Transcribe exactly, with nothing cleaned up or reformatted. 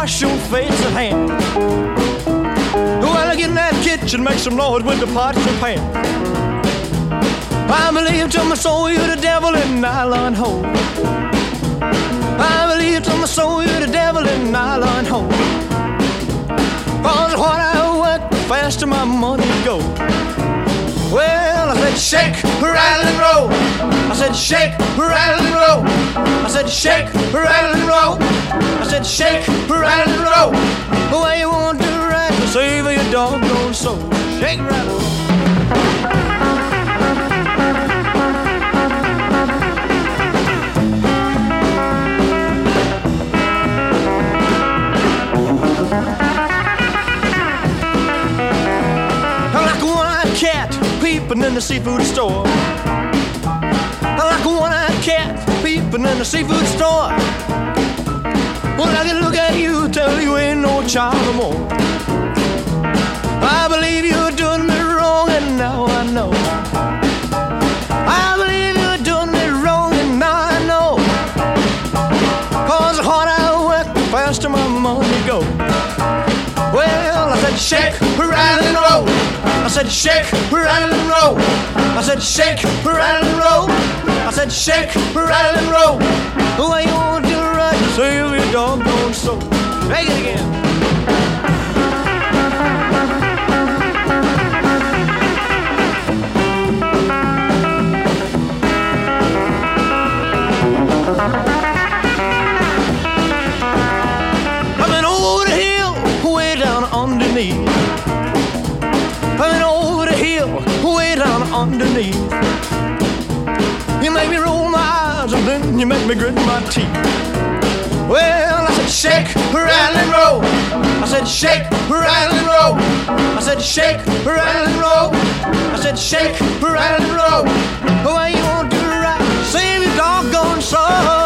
wash your face and hand. Well, get in that kitchen, make some noise with the pots and pans. I believe to my soul you're the devil in nylon hole. I believe to my soul you're the devil in nylon hole. Cause what I work, the faster my money goes. Well, I said shake, rattle and roll. I said shake, rattle and roll. I said shake, rattle and roll. I said shake, rattle and roll. The way you want to do right to save your doggone soul. Shake, rattle, roll. Peeping in the seafood store. Like a one-eyed cat peeping in the seafood store. Well, I can look at you, tell you ain't no child no more. I believe you're doing me wrong, and now I know. I believe you're doing me wrong, and now I know. Cause the harder I work, the faster my money goes. Well, I said shake, rattle and roll. I said shake, rattle and roll. I said shake, rattle and roll. I said shake, rattle and roll. The way you want to do right, save your doggone soul. Take it again. I've been over the hill, way down underneath. I've been over the hill, way down underneath. You make me roll my eyes and then you make me grit my teeth. Well, I said shake, rattle and roll. I said shake, rattle and roll. I said shake, rattle and roll. I said shake, rattle and roll. The way you want to do right, save your doggone soul.